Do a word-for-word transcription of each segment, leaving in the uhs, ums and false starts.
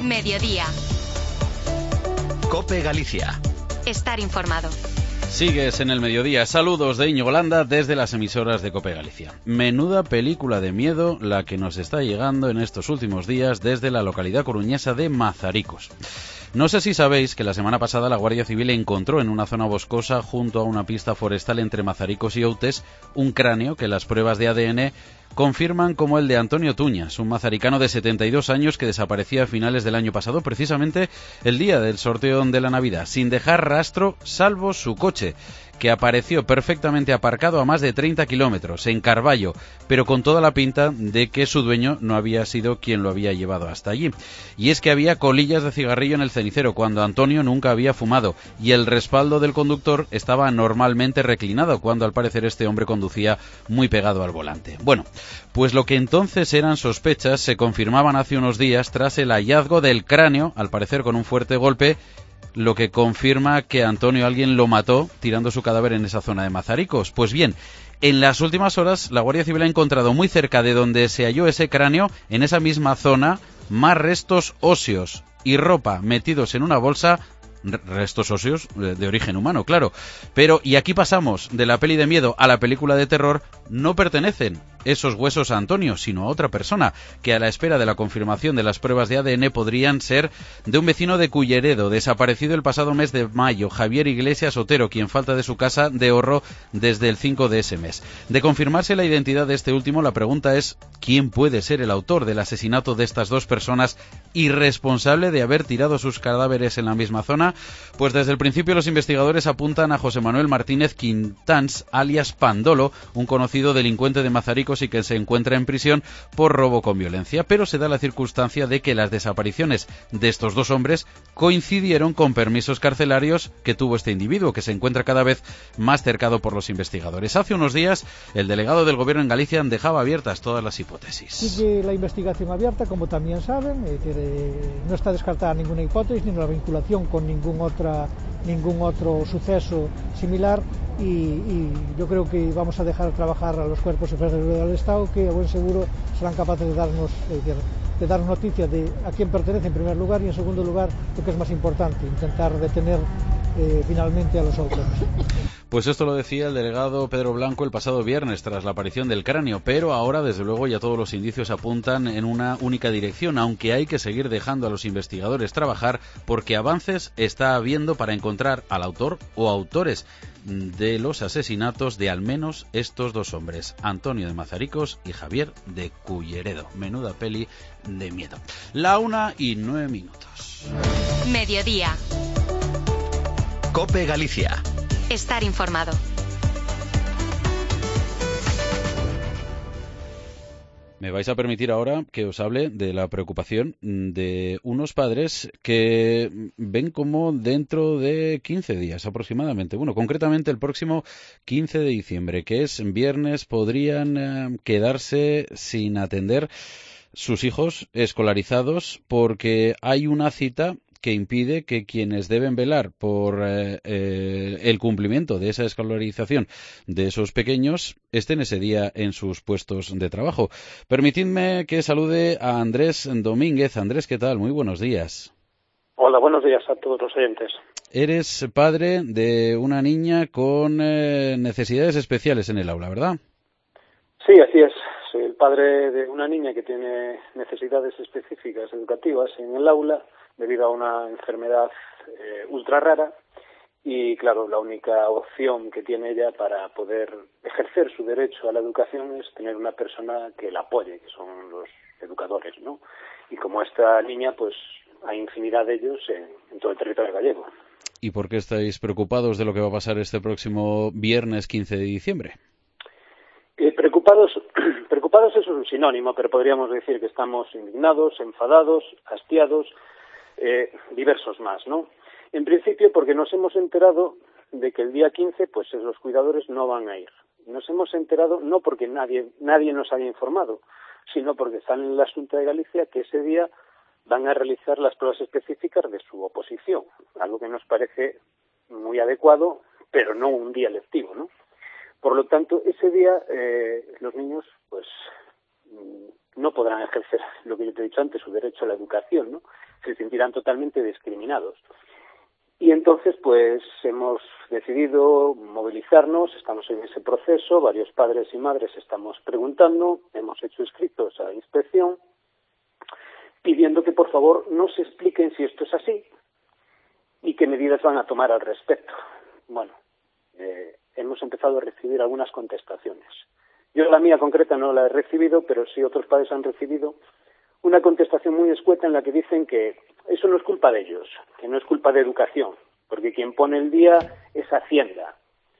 Mediodía. COPE Galicia. Estar informado. Sigues en el mediodía. Saludos de Íñigo Landa desde las emisoras de COPE Galicia. Menuda película de miedo la que nos está llegando en estos últimos días desde la localidad coruñesa de Mazaricos. No sé si sabéis que la semana pasada la Guardia Civil encontró en una zona boscosa junto a una pista forestal entre Mazaricos y Outes un cráneo que las pruebas de A D N confirman como el de Antonio Tuñas, un mazaricano de setenta y dos años que desaparecía a finales del año pasado, precisamente el día del sorteo de la Navidad, sin dejar rastro salvo su coche, que apareció perfectamente aparcado a más de treinta kilómetros, en Carballo, pero con toda la pinta de que su dueño no había sido quien lo había llevado hasta allí. Y es que había colillas de cigarrillo en el cenicero, cuando Antonio nunca había fumado, y el respaldo del conductor estaba normalmente reclinado, cuando al parecer este hombre conducía muy pegado al volante. Bueno, pues lo que entonces eran sospechas se confirmaban hace unos días tras el hallazgo del cráneo, al parecer con un fuerte golpe, lo que confirma que Antonio alguien lo mató tirando su cadáver en esa zona de Mazaricos. Pues bien, en las últimas horas la Guardia Civil ha encontrado muy cerca de donde se halló ese cráneo, en esa misma zona, más restos óseos y ropa metidos en una bolsa, restos óseos de origen humano, claro. Pero, y aquí pasamos de la peli de miedo a la película de terror, no pertenecen esos huesos a Antonio, sino a otra persona, que a la espera de la confirmación de las pruebas de A D N podrían ser de un vecino de Culleredo, desaparecido el pasado mes de mayo, Javier Iglesias Otero, quien falta de su casa de Horro desde el cinco de ese mes. De confirmarse la identidad de este último, la pregunta es ¿quién puede ser el autor del asesinato de estas dos personas y responsable de haber tirado sus cadáveres en la misma zona? Pues desde el principio los investigadores apuntan a José Manuel Martínez Quintans, alias Pandolo, un conocido delincuente de Mazaricos y que se encuentra en prisión por robo con violencia, pero se da la circunstancia de que las desapariciones de estos dos hombres coincidieron con permisos carcelarios que tuvo este individuo, que se encuentra cada vez más cercado por los investigadores. Hace unos días, el delegado del Gobierno en Galicia dejaba abiertas todas las hipótesis. Sigue la investigación abierta, como también saben, eh, que de, no está descartada ninguna hipótesis, ni la vinculación con ningún, otra, ningún otro suceso similar, y, y yo creo que vamos a dejar trabajar a los cuerpos y fuerzas de seguridad del Estado, que a buen seguro serán capaces de darnos, eh, de, de dar noticia de a quién pertenece en primer lugar, y en segundo lugar, lo que es más importante, intentar detener eh, finalmente a los autores. Pues esto lo decía el delegado Pedro Blanco el pasado viernes tras la aparición del cráneo, pero ahora desde luego ya todos los indicios apuntan en una única dirección, aunque hay que seguir dejando a los investigadores trabajar porque avances está habiendo para encontrar al autor o autores de los asesinatos de al menos estos dos hombres, Antonio de Mazaricos y Javier de Culleredo. Menuda peli de miedo. La una y nueve minutos. Mediodía. COPE Galicia. Estar informado. Me vais a permitir ahora que os hable de la preocupación de unos padres que ven como dentro de quince días aproximadamente, bueno, concretamente el próximo quince de diciembre, que es viernes, podrían eh, quedarse sin atender sus hijos escolarizados porque hay una cita que impide que quienes deben velar por eh, eh, el cumplimiento de esa escolarización de esos pequeños estén ese día en sus puestos de trabajo. Permitidme que salude a Andrés Domínguez. Andrés, ¿qué tal? Muy buenos días. Hola, buenos días a todos los oyentes. Eres padre de una niña con eh, necesidades especiales en el aula, ¿verdad? Sí, así es. Soy el padre de una niña que tiene necesidades específicas educativas en el aula debido a una enfermedad eh, ultra rara y, claro, la única opción que tiene ella para poder ejercer su derecho a la educación es tener una persona que la apoye, que son los educadores, ¿no? Y como esta niña, pues hay infinidad de ellos en, en todo el territorio gallego. ¿Y por qué estáis preocupados de lo que va a pasar este próximo viernes quince de diciembre? Eh, preocupados, preocupados es un sinónimo, pero podríamos decir que estamos indignados, enfadados, hastiados, eh, diversos más, ¿no? En principio porque nos hemos enterado de que el día quince, pues los cuidadores no van a ir. Nos hemos enterado no porque nadie, nadie nos haya informado, sino porque están en la Xunta de Galicia que ese día van a realizar las pruebas específicas de su oposición, algo que nos parece muy adecuado, pero no un día lectivo, ¿no? Por lo tanto, ese día eh, los niños pues no podrán ejercer lo que yo te he dicho antes, su derecho a la educación, ¿no? Se sentirán totalmente discriminados. Y entonces, pues, hemos decidido movilizarnos, estamos en ese proceso, varios padres y madres estamos preguntando, hemos hecho escritos a inspección, pidiendo que, por favor, nos expliquen si esto es así y qué medidas van a tomar al respecto. Bueno, eh, hemos empezado a recibir algunas contestaciones. Yo la mía concreta no la he recibido, pero sí otros padres han recibido una contestación muy escueta en la que dicen que eso no es culpa de ellos, que no es culpa de educación, porque quien pone el día es Hacienda.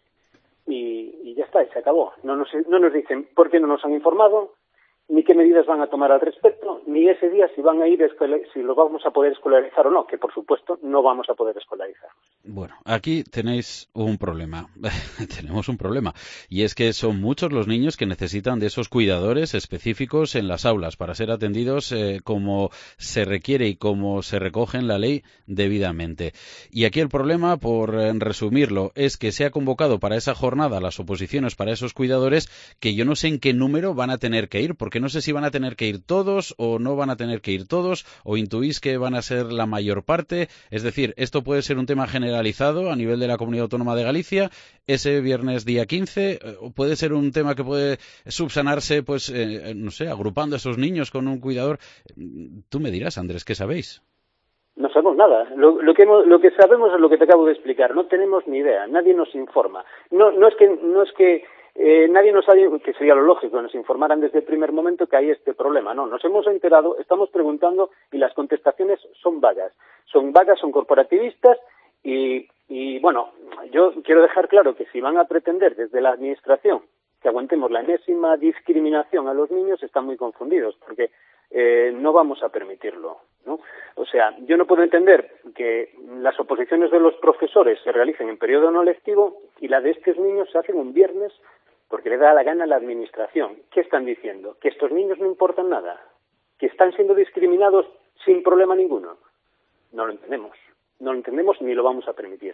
Y, y ya está, y se acabó. No nos, no nos dicen por qué no nos han informado, ni qué medidas van a tomar al respecto, ni ese día si van a ir, si lo vamos a poder escolarizar o no, que por supuesto no vamos a poder escolarizar. Bueno, aquí tenéis un problema, tenemos un problema, y es que son muchos los niños que necesitan de esos cuidadores específicos en las aulas para ser atendidos eh, como se requiere y como se recoge en la ley debidamente. Y aquí el problema, por eh, resumirlo, es que se ha convocado para esa jornada las oposiciones para esos cuidadores que yo no sé en qué número van a tener que ir, porque no sé si van a tener que ir todos o no van a tener que ir todos, o intuís que van a ser la mayor parte. Es decir, esto puede ser un tema generalizado a nivel de la Comunidad Autónoma de Galicia, ese viernes día quince, o puede ser un tema que puede subsanarse, pues, eh, no sé, agrupando a esos niños con un cuidador. Tú me dirás, Andrés, ¿qué sabéis? No sabemos nada. Lo, lo, que hemos, lo que sabemos es lo que te acabo de explicar. No tenemos ni idea. Nadie nos informa. No, no es que, no es que Eh, nadie nos ha dicho, que sería lo lógico, nos informaran desde el primer momento que hay este problema. No, nos hemos enterado, estamos preguntando y las contestaciones son vagas. Son vagas, son corporativistas y, y bueno, yo quiero dejar claro que si van a pretender desde la administración que aguantemos la enésima discriminación a los niños, están muy confundidos, porque eh, no vamos a permitirlo, ¿no? O sea, yo no puedo entender que las oposiciones de los profesores se realicen en periodo no lectivo y la de estos niños se hacen un viernes porque le da la gana a la administración. ¿Qué están diciendo? ¿Que estos niños no importan nada? ¿Que están siendo discriminados sin problema ninguno? No lo entendemos. No lo entendemos ni lo vamos a permitir.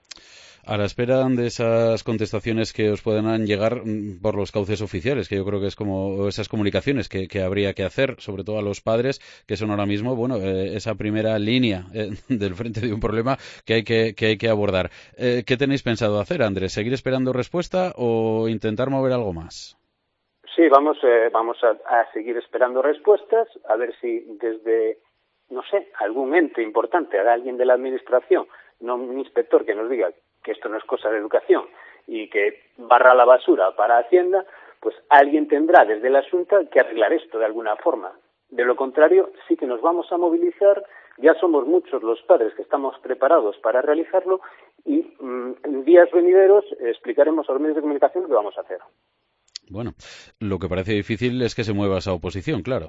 A la espera de esas contestaciones que os puedan llegar por los cauces oficiales, que yo creo que es como esas comunicaciones que, que habría que hacer, sobre todo a los padres, que son ahora mismo, bueno, eh, esa primera línea eh, del frente de un problema que hay que, que, hay que abordar. Eh, ¿Qué tenéis pensado hacer, Andrés? ¿Seguir esperando respuesta o intentar mover algo más? Sí, vamos, eh, vamos a, a seguir esperando respuestas, a ver si desde, no sé, algún ente importante, a alguien de la administración, no un inspector que nos diga que esto no es cosa de educación y que barra la basura para Hacienda, pues alguien tendrá desde la Xunta que arreglar esto de alguna forma. De lo contrario, sí que nos vamos a movilizar, ya somos muchos los padres que estamos preparados para realizarlo y mmm, en días venideros eh, explicaremos a los medios de comunicación lo que vamos a hacer. Bueno, lo que parece difícil es que se mueva esa oposición, claro.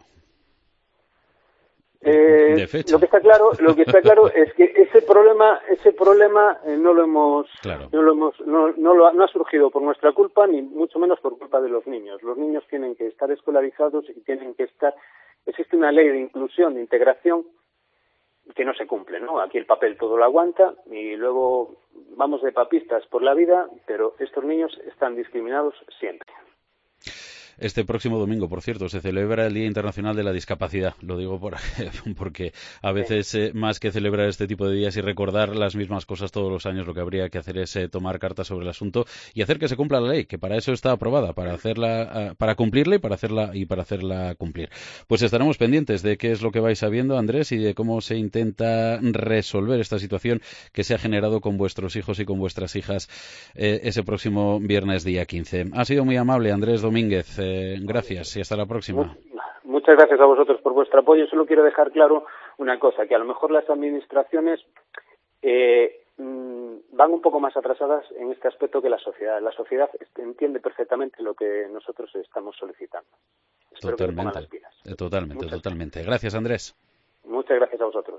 Eh, lo que está claro, lo que está claro es que ese problema, ese problema eh, no lo hemos, claro. no lo hemos, no, no lo ha, no ha surgido por nuestra culpa ni mucho menos por culpa de los niños. Los niños tienen que estar escolarizados y tienen que estar. Existe una ley de inclusión, de integración que no se cumple, ¿no? Aquí el papel todo lo aguanta y luego vamos de papistas por la vida, pero estos niños están discriminados siempre. Este próximo domingo, por cierto, se celebra el Día Internacional de la Discapacidad. Lo digo por, porque a veces, eh, más que celebrar este tipo de días y recordar las mismas cosas todos los años, lo que habría que hacer es eh, tomar cartas sobre el asunto y hacer que se cumpla la ley, que para eso está aprobada, para hacerla, uh, para cumplirla y para hacerla y para hacerla cumplir. Pues estaremos pendientes de qué es lo que vais sabiendo, Andrés, y de cómo se intenta resolver esta situación que se ha generado con vuestros hijos y con vuestras hijas eh, ese próximo viernes día quince. Ha sido muy amable, Andrés Domínguez. Eh, gracias y hasta la próxima. Muchas gracias a vosotros por vuestro apoyo. Solo quiero dejar claro una cosa, que a lo mejor las administraciones eh, van un poco más atrasadas en este aspecto que la sociedad. La sociedad entiende perfectamente lo que nosotros estamos solicitando. Espero totalmente, que pongan las pilas. Totalmente, Muchas totalmente. Gracias, Andrés. Muchas gracias a vosotros.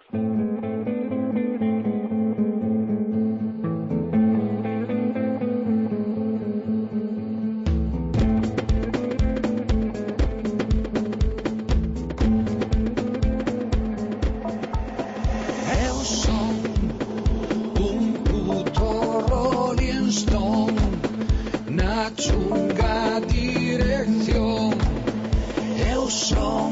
Chunga dirección, eu sou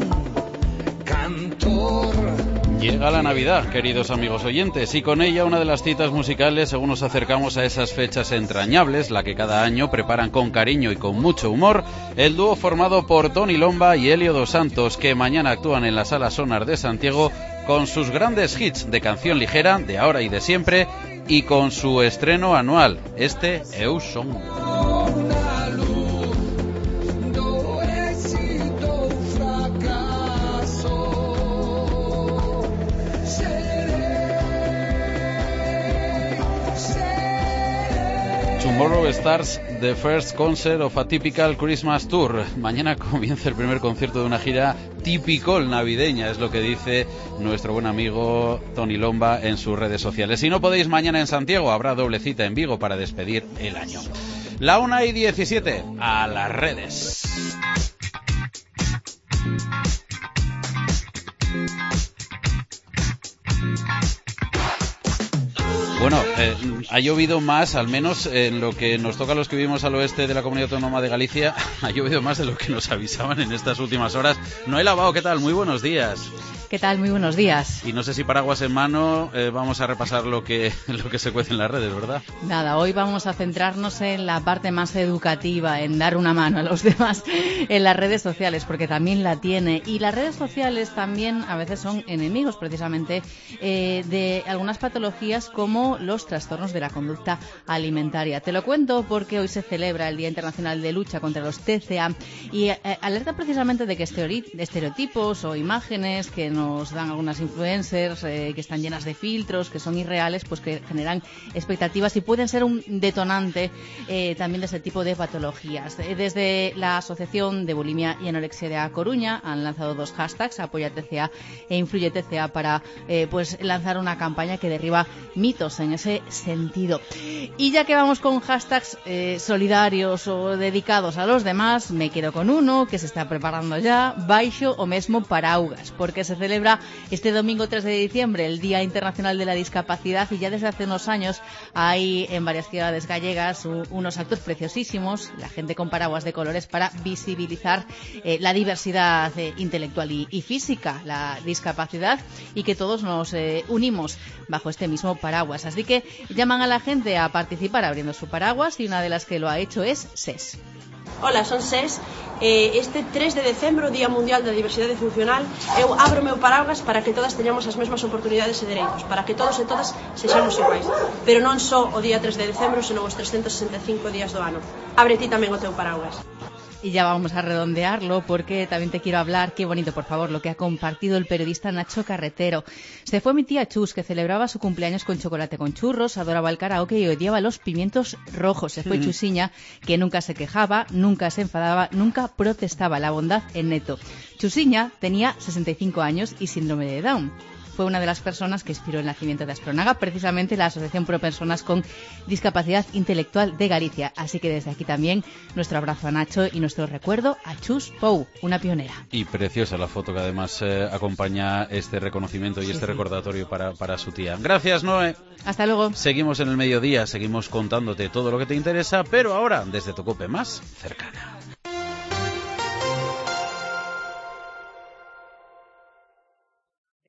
Llega la Navidad, queridos amigos oyentes, y con ella una de las citas musicales según nos acercamos a esas fechas entrañables, la que cada año preparan con cariño y con mucho humor el dúo formado por Tony Lomba y Elio dos Santos, que mañana actúan en la Sala Sonar de Santiago con sus grandes hits de canción ligera, de ahora y de siempre, y con su estreno anual, este Eu Son. Tomorrow starts the first concert of a typical Christmas tour. Mañana comienza el primer concierto de una gira típico navideña, es lo que dice nuestro buen amigo Tony Lomba en sus redes sociales. Si no podéis mañana en Santiago, habrá doble cita en Vigo para despedir el año. La una y diecisiete, a las redes. Bueno, eh, ha llovido más, al menos en lo que nos toca a los que vivimos al oeste de la Comunidad Autónoma de Galicia, ha llovido más de lo que nos avisaban en estas últimas horas. Noel Abao, ¿qué tal? Muy buenos días. ¿Qué tal? Muy buenos días. Y no sé si paraguas en mano, eh, vamos a repasar lo que lo que se cuece en las redes, ¿verdad? Nada, hoy vamos a centrarnos en la parte más educativa, en dar una mano a los demás en las redes sociales, porque también la tiene. Y las redes sociales también a veces son enemigos, precisamente, eh, de algunas patologías como los trastornos de la conducta alimentaria. Te lo cuento porque hoy se celebra el Día Internacional de Lucha contra los T C A y eh, alerta precisamente de que estereotipos o imágenes que nos dan algunas influencers eh, que están llenas de filtros, que son irreales, pues que generan expectativas y pueden ser un detonante eh, también de ese tipo de patologías. Desde la Asociación de Bulimia y Anorexia de A Coruña han lanzado dos hashtags, Apoya T C A e Influye T C A, para eh, pues lanzar una campaña que derriba mitos en ese sentido. Y ya que vamos con hashtags eh, solidarios o dedicados a los demás, me quedo con uno que se está preparando ya, Baixo o mesmo Paraugas, porque se celebra este domingo tres de diciembre el Día Internacional de la Discapacidad y ya desde hace unos años hay en varias ciudades gallegas u, unos actos preciosísimos, la gente con paraguas de colores para visibilizar eh, la diversidad eh, intelectual y, y física, la discapacidad, y que todos nos eh, unimos bajo este mismo paraguas. Así que llaman a la gente a participar abriendo su paraguas y una de las que lo ha hecho es S E S. Hola, son S E S. Eh, este tres de decembro, Día Mundial da Diversidade Funcional, eu abro o meu paraguas para que todas teñamos as mesmas oportunidades e dereitos, para que todos e todas sexamos iguais. Pero non só o día tres de decembro, senón os trescentos sesenta e cinco días do ano. Abre ti tamén o teu paraguas. Y ya vamos a redondearlo porque también te quiero hablar, qué bonito, por favor, lo que ha compartido el periodista Nacho Carretero. Se fue mi tía Chus, que celebraba su cumpleaños con chocolate con churros, adoraba el karaoke y odiaba los pimientos rojos. Se fue mm. Chusiña, que nunca se quejaba, nunca se enfadaba, nunca protestaba, la bondad en neto. Chusiña tenía sesenta y cinco años y síndrome de Down. Fue una de las personas que inspiró el nacimiento de Aspronaga, precisamente la Asociación Pro Personas con Discapacidad Intelectual de Galicia. Así que desde aquí también nuestro abrazo a Nacho y nuestro recuerdo a Chus Pou, una pionera. Y preciosa la foto que además eh, acompaña este reconocimiento y sí, este sí. recordatorio para, para su tía. Gracias, Noé. Hasta luego. Seguimos en el mediodía, seguimos contándote todo lo que te interesa, pero ahora desde tu cope más cercana.